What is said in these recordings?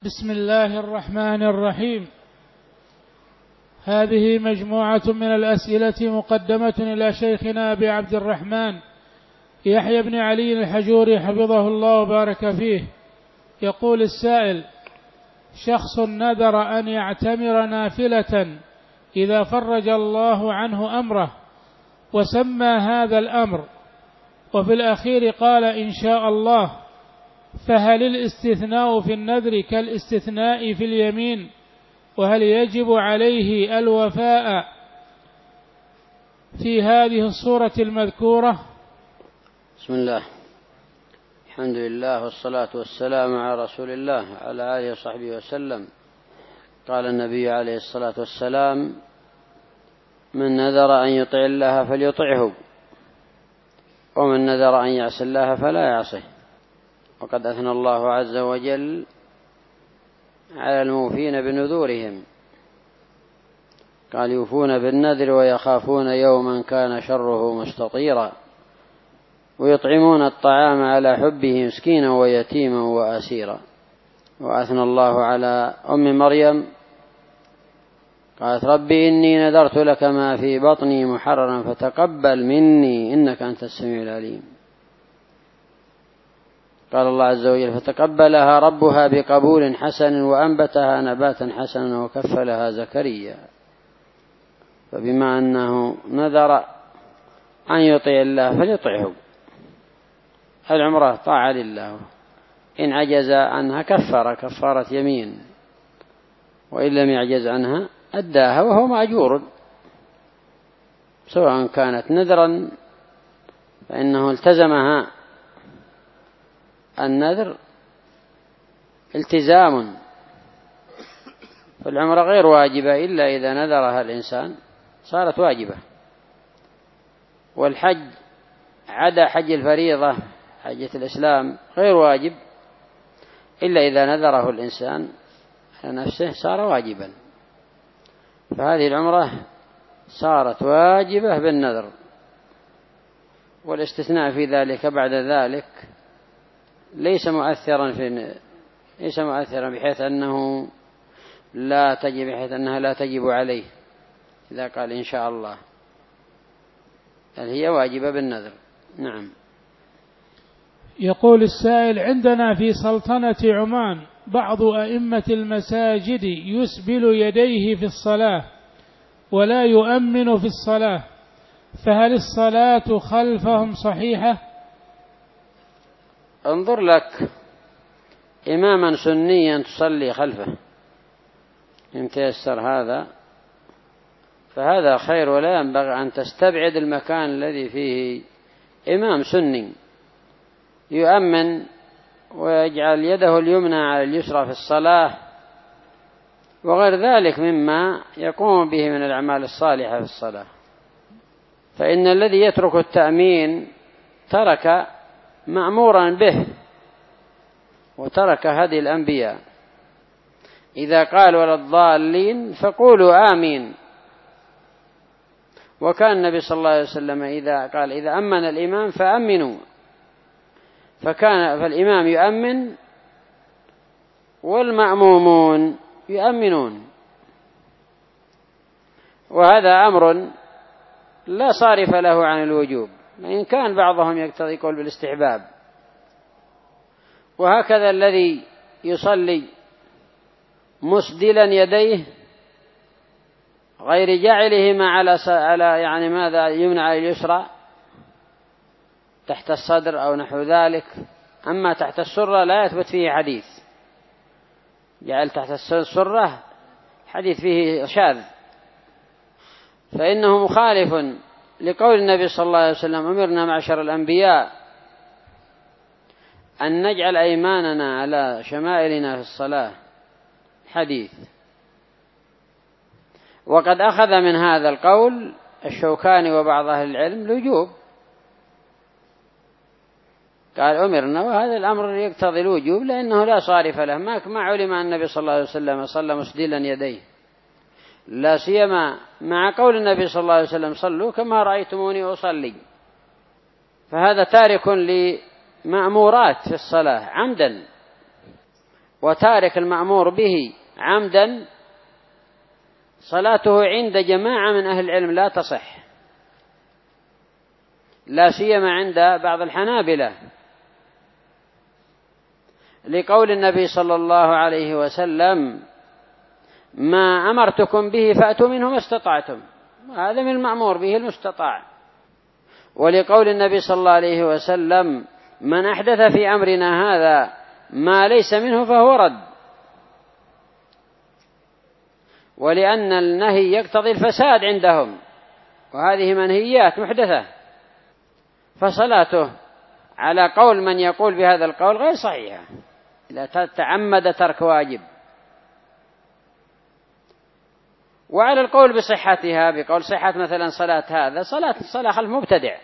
بسم الله الرحمن الرحيم. هذه مجموعة من الأسئلة مقدمة إلى شيخنا أبي عبد الرحمن يحيى بن علي الحجوري حفظه الله وبارك فيه. يقول السائل: شخص نذر أن يعتمر نافلة إذا فرج الله عنه أمره، وسمى هذا الأمر، وفي الأخير قال إن شاء الله، فهل الاستثناء في النذر كالاستثناء في اليمين؟ وهل يجب عليه الوفاء في هذه الصورة المذكورة؟ بسم الله، الحمد لله، والصلاة والسلام على رسول الله على آله وصحبه وسلم. قال النبي عليه الصلاة والسلام: من نذر أن يطع الله فليطعه، ومن نذر أن يعصي الله فلا يعصه. وقد أثنى الله عز وجل على الموفين بنذورهم، قال: يوفون بالنذر ويخافون يوما كان شره مستطيرا، ويطعمون الطعام على حبه مسكينا ويتيما وأسيرا. وأثنى الله على أم مريم، قالت: ربي إني نذرت لك ما في بطني محررا فتقبل مني إنك أنت السميع العليم. قال الله عز وجل: فتقبلها ربها بقبول حسن وأنبتها نباتا حسنا وكفلها زكريا. فبما أنه نذر أن يطيع الله فليطعه. العمرة طاعة لله، إن عجز عنها كفارة يمين، وإن لم يعجز عنها أداها وهو مأجور، سواء كانت نذرا فإنه التزمها. النذر التزام، فالعمرة غير واجبة إلا إذا نذرها الإنسان صارت واجبة. والحج عدا حج الفريضة حجة الإسلام غير واجب إلا إذا نذره الإنسان نفسه صار واجبا. فهذه العمرة صارت واجبة بالنذر، والاستثناء في ذلك بعد ذلك ليس مؤثرا بحيث أنه لا تجب عليه إذا قال إن شاء الله، بل هي واجبة بالنذر. نعم. يقول السائل: عندنا في سلطنة عمان بعض أئمة المساجد يسبل يديه في الصلاة ولا يؤمن في الصلاة، فهل الصلاة خلفهم صحيحة؟ انظر لك إماما سنيا تصلي خلفه، إن تيسر هذا فهذا خير، ولا ينبغي أن تستبعد المكان الذي فيه إمام سني يؤمن ويجعل يده اليمنى على اليسرى في الصلاة، وغير ذلك مما يقوم به من الأعمال الصالحة في الصلاة. فإن الذي يترك التأمين ترك مأمورا به وترك هدي الأنبياء. إذا قال ولا الضالين فقولوا آمين. وكان النبي صلى الله عليه وسلم إذا قال إذا أمن الإمام فأمنوا، فالإمام يؤمن والمأمومون يؤمنون. وهذا أمر لا صارف له عن الوجوب، إن كان بعضهم يقول بالاستحباب. وهكذا الذي يصلي مسدلا يديه غير جعلهما على يعني ماذا يمنع على اليسرى تحت الصدر أو نحو ذلك، أما تحت السرة لا يثبت فيه حديث. جعل تحت السرة حديث فيه شاذ، فإنه مخالف لقول النبي صلى الله عليه وسلم: أمرنا معشر الأنبياء أن نجعل أيماننا على شمائلنا في الصلاة، حديث. وقد أخذ من هذا القول الشوكاني وبعض أهل العلم الوجوب، قال أمرنا، وهذا الأمر يقتضي الوجوب لأنه لا صارف له. ما علم أن النبي صلى الله عليه وسلم صلى مسدلا يديه، لا سيما مع قول النبي صلى الله عليه وسلم: صلوا كما رأيتموني أصلي. فهذا تارك لمأمورات في الصلاة عمدا. وتارك المأمور به عمدا صلاته عند جماعة من أهل العلم لا تصح، لا سيما عند بعض الحنابلة، لقول النبي صلى الله عليه وسلم: ما أمرتكم به فأتوا منه ما استطعتم، هذا من المأمور به المستطاع. ولقول النبي صلى الله عليه وسلم: من أحدث في أمرنا هذا ما ليس منه فهو رد. ولأن النهي يقتضي الفساد عندهم، وهذه منهيات محدثة، فصلاته على قول من يقول بهذا القول غير صحيحة إذا تعمد ترك واجب. وعلى القول بصحتها، بقول صحة مثلا صلاة هذا صلاة خلف مبتدع،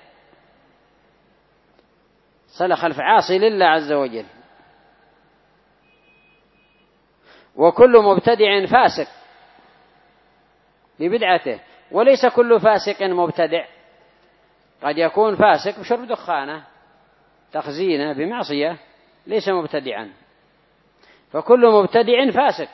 صلاة خلف عاصي لله عز وجل، وكل مبتدع فاسق ببدعته، وليس كل فاسق مبتدع، قد يكون فاسق بشرب دخانة تخزينه بمعصية ليس مبتدعا، فكل مبتدع فاسق.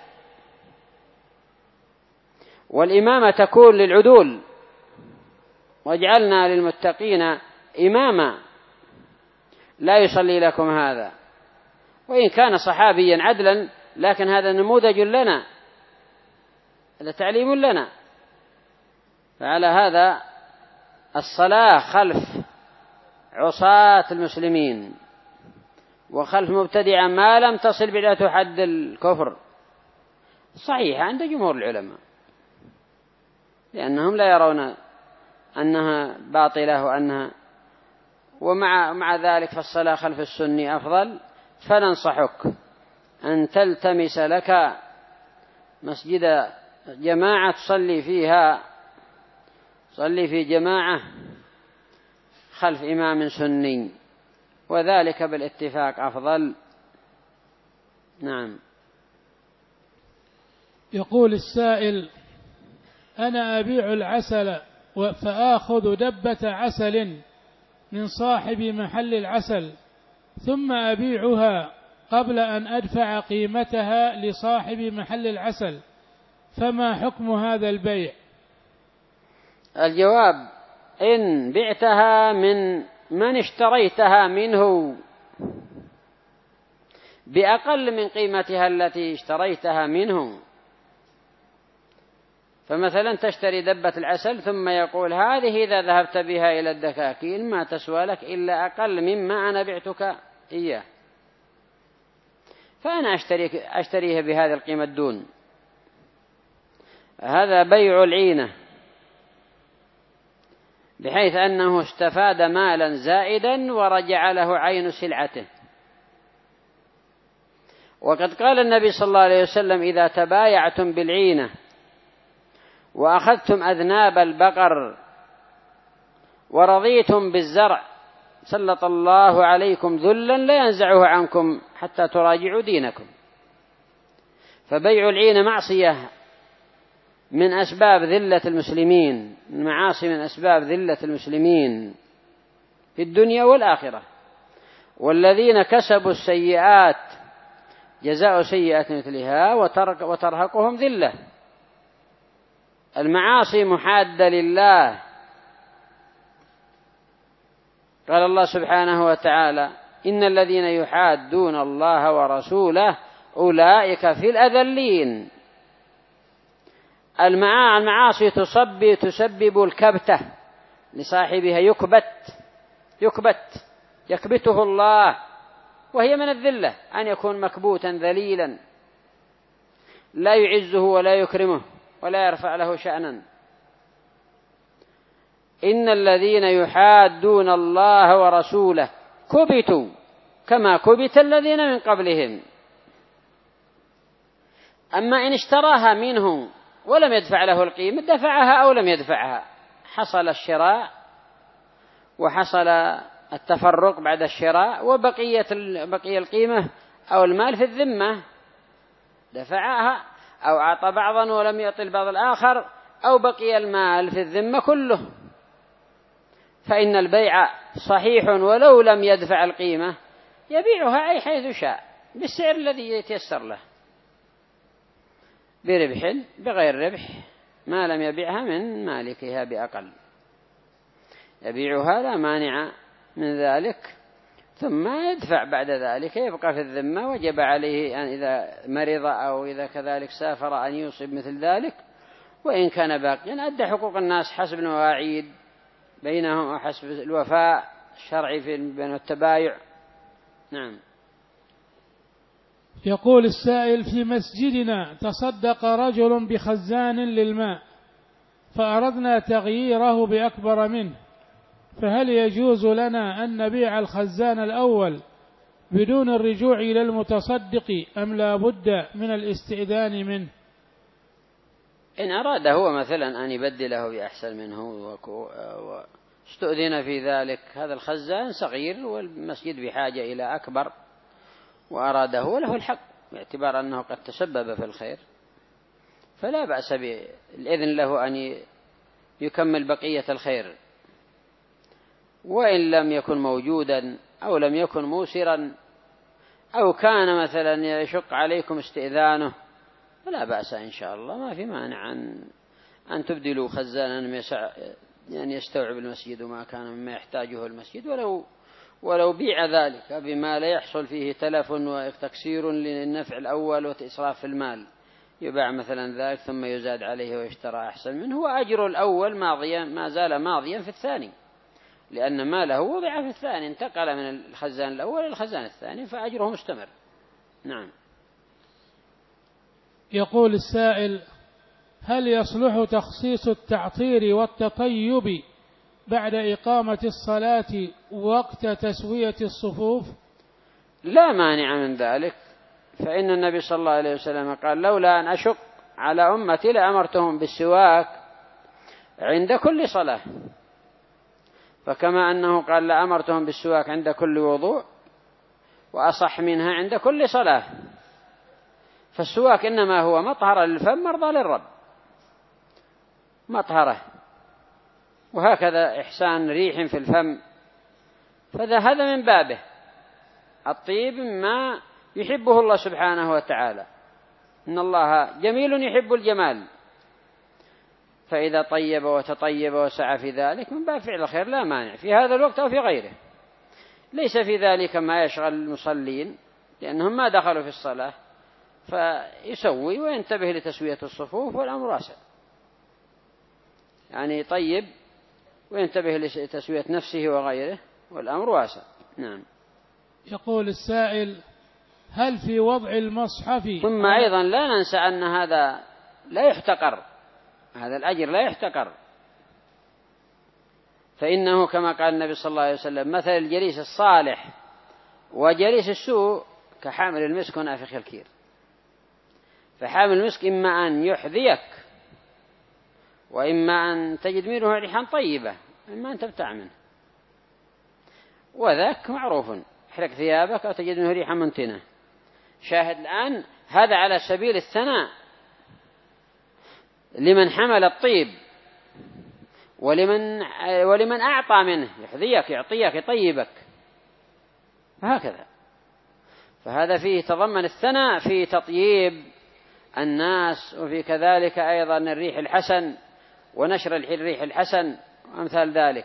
والإمامة تكون للعدول، واجعلنا للمتقين إماما، لا يصلي لكم هذا، وإن كان صحابيا عدلا لكن هذا نموذج لنا، هذا تعليم لنا. فعلى هذا الصلاة خلف عصاة المسلمين وخلف مبتدعا ما لم تصل بدعته حد الكفر صحيحة عند جمهور العلماء، لأنهم لا يرون أنها باطلة ومع ذلك فالصلاة خلف السني أفضل. فننصحك أن تلتمس لك مسجد جماعة تصلي فيها، صلي في جماعة خلف إمام سني، وذلك بالاتفاق أفضل. نعم. يقول السائل: أنا أبيع العسل فآخذ دبة عسل من صاحب محل العسل ثم أبيعها قبل أن أدفع قيمتها لصاحب محل العسل، فما حكم هذا البيع؟ الجواب: إن بعتها من اشتريتها منه بأقل من قيمتها التي اشتريتها منه، فمثلا تشتري دبة العسل ثم يقول: هذه إذا ذهبت بها إلى الدكاكين ما تسوى لك إلا أقل مما أنا بعتك إياه، فأنا أشتريها بهذه القيمة دون. هذا بيع العينة، بحيث أنه استفاد مالا زائدا ورجع له عين سلعته. وقد قال النبي صلى الله عليه وسلم: إذا تبايعتم بالعينة وأخذتم أذناب البقر ورضيتم بالزرع سلط الله عليكم ذلا لا ينزعه عنكم حتى تراجعوا دينكم. فبيع العينة معصية من أسباب ذلة المسلمين، المعاصي من أسباب ذلة المسلمين في الدنيا والآخرة. والذين كسبوا السيئات جزاء سيئة مثلها وترهقهم ذلة. المعاصي محادة لله، قال الله سبحانه وتعالى: إن الذين يحادون الله ورسوله أولئك في الأذلين. المعاصي تسبب الكبتة لصاحبها، يكبته الله، وهي من الذلة أن يكون مكبوتا ذليلا لا يعزه ولا يكرمه ولا يرفع له شأنا. إن الذين يحادون الله ورسوله كبتوا كما كبت الذين من قبلهم. أما إن اشتراها منه ولم يدفع له القيمة، دفعها أو لم يدفعها، حصل الشراء وحصل التفرق بعد الشراء، بقي القيمة أو المال في الذمة، دفعها أو أعطى بعضا ولم يعطي البعض الآخر، أو بقي المال في الذمة كله، فإن البيع صحيح ولو لم يدفع القيمة، يبيعها أي حيث شاء بالسعر الذي يتيسر له، بربح بغير ربح، ما لم يبيعها من مالكها بأقل، يبيعها لا مانع من ذلك، ثم يدفع بعد ذلك، يبقى في الذمة. وجب عليه أن إذا مرض أو إذا كذلك سافر أن يوصي مثل ذلك، وإن كان باقيا أدى حقوق الناس حسب المواعيد بينهم وحسب الوفاء الشرعي بين التبايع. نعم. يقول السائل: في مسجدنا تصدق رجل بخزان للماء فأردنا تغييره بأكبر منه، فهل يجوز لنا أن نبيع الخزان الأول بدون الرجوع إلى المتصدق أم لا بد من الاستئذان منه؟ إن أراد هو مثلا أن يبدله بأحسن منه واستؤذن في ذلك، هذا الخزان صغير والمسجد بحاجة إلى أكبر، وأراده وله الحق باعتبار أنه قد تسبب في الخير، فلا بأس بالإذن له أن يكمل بقية الخير. وإن لم يكن موجودا أو لم يكن موسرا أو كان مثلا يشق عليكم استئذانه فلا بأس إن شاء الله، ما في مانع أن تبدلوا خزانا يعني يستوعب المسجد وما كان مما يحتاجه المسجد، ولو بيع ذلك بما لا يحصل فيه تلف وتكسير للنفع الأول وإسراف في المال، يباع مثلا ذلك ثم يزاد عليه ويشترى أحسن منه، وأجر الأول ماضيا ما زال ماضيا في الثاني، لأن ماله وضع في الثاني، انتقل من الخزان الأول إلى الخزان الثاني، فأجره مستمر. نعم. يقول السائل: هل يصلح تخصيص التعطير والتطيب بعد إقامة الصلاة وقت تسوية الصفوف؟ لا مانع من ذلك، فإن النبي صلى الله عليه وسلم قال: لولا أن أشق على أمتي لأمرتهم بالسواك عند كل صلاة، فكما أنه قال لأمرتهم بالسواك عند كل وضوء، وأصح منها عند كل صلاة، فالسواك إنما هو مطهرة للفم مرضى للرب، مطهرة، وهكذا إحسان ريح في الفم، هذا من بابه. الطيب ما يحبه الله سبحانه وتعالى، إن الله جميل يحب الجمال، فإذا طيب وتطيب وسعى في ذلك من باب فعل الخير لا مانع في هذا الوقت أو في غيره. ليس في ذلك ما يشغل المصلين لأنهم ما دخلوا في الصلاة، فيسوي وينتبه لتسوية الصفوف والأمر واسع، يعني طيب وينتبه لتسوية نفسه وغيره والأمر واسع. نعم. يقول السائل: هل في وضع المصحف، ثم أيضا لا ننسى أن هذا لا يحتقر، هذا الأجر لا يحتقر، فإنه كما قال النبي صلى الله عليه وسلم: مثل الجليس الصالح وجليس السوء كحامل المسك ونافخ الكير، فحامل المسك إما أن يحذيك وإما أن تجد منه ريحا طيبة إما أن تبتاع منه، وذاك معروف، احرق ثيابك أو تجد منه ريحا منتنة. شاهد الآن هذا على سبيل الثناء لمن حمل الطيب ولمن أعطى منه، يحذيك يعطيك يطيبك، هكذا. فهذا فيه تضمن الثناء في تطييب الناس، وفي كذلك أيضا الريح الحسن ونشر الريح الحسن وأمثال ذلك.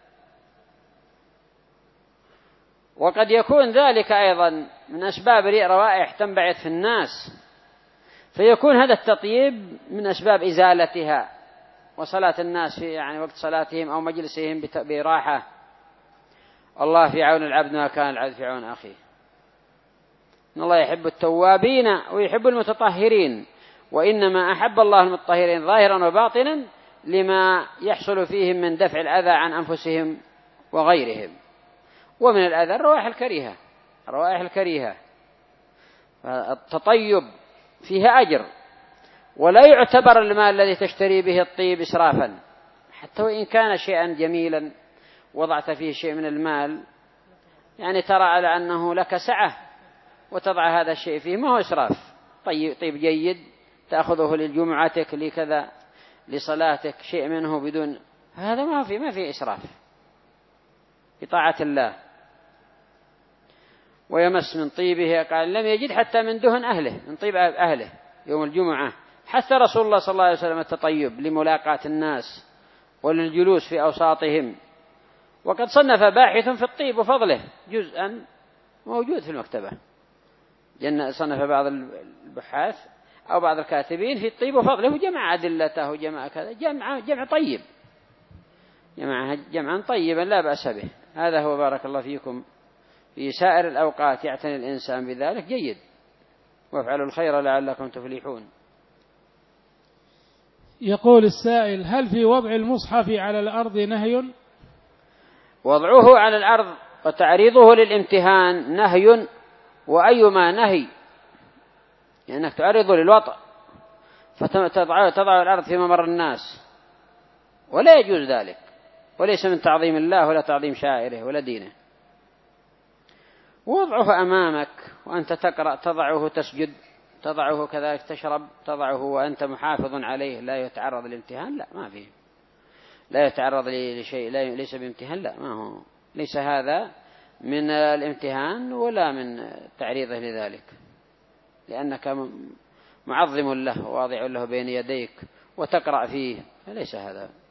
وقد يكون ذلك أيضا من أسباب روائح تنبعث في الناس، فيكون هذا التطيب من أسباب إزالتها وصلاة الناس في يعني وقت صلاتهم أو مجلسهم براحة. الله في عون العبد ما كان العبد في عون أخيه. إن الله يحب التوابين ويحب المتطهرين، وإنما أحب الله المتطهرين ظاهرا وباطنا لما يحصل فيهم من دفع الأذى عن أنفسهم وغيرهم. ومن الأذى الروائح الكريهة، التطيب فيها أجر، ولا يعتبر المال الذي تشتري به الطيب إسرافا، حتى وإن كان شيئا جميلا وضعت فيه شيء من المال، يعني ترى على أنه لك سعة وتضع هذا الشيء فيه، ما هو إسراف. طيب جيد تأخذه للجمعتك لكذا لصلاتك، شيء منه بدون هذا ما في إسراف في طاعة الله. ويمس من طيبه، قال لم يجد حتى من دهن أهله، من طيب أهله يوم الجمعة. حث رسول الله صلى الله عليه وسلم التطيب لملاقاة الناس وللجلوس في أوساطهم. وقد صنف باحث في الطيب وفضله جزءا موجود في المكتبة، صنف بعض البحاث أو بعض الكاتبين في الطيب وفضله، وجمع أدلته وجمع كذا، جمع طيب، جمعا طيبا لا بأس به. هذا هو بارك الله فيكم. في سائر الأوقات يعتني الإنسان بذلك جيد. وافعلوا الخير لعلكم تفلحون. يقول السائل: هل في وضع المصحف على الأرض نهي؟ وضعه على الأرض وتعريضه للامتهان نهي، وأيما نهي يعني أنك تعرضه للوطأ فتضع الأرض في ممر الناس، ولا يجوز ذلك، وليس من تعظيم الله ولا تعظيم شاعره ولا دينه. وضعه أمامك وأنت تقرأ، تضعه تسجد، تضعه كذلك تشرب، تضعه وأنت محافظ عليه لا يتعرض للامتهان، لا ما فيه، لا يتعرض لشيء ليس بامتهان، لا ما هو، ليس هذا من الامتهان ولا من تعريضه لذلك، لأنك معظم له واضع له بين يديك وتقرأ فيه، فليس هذا.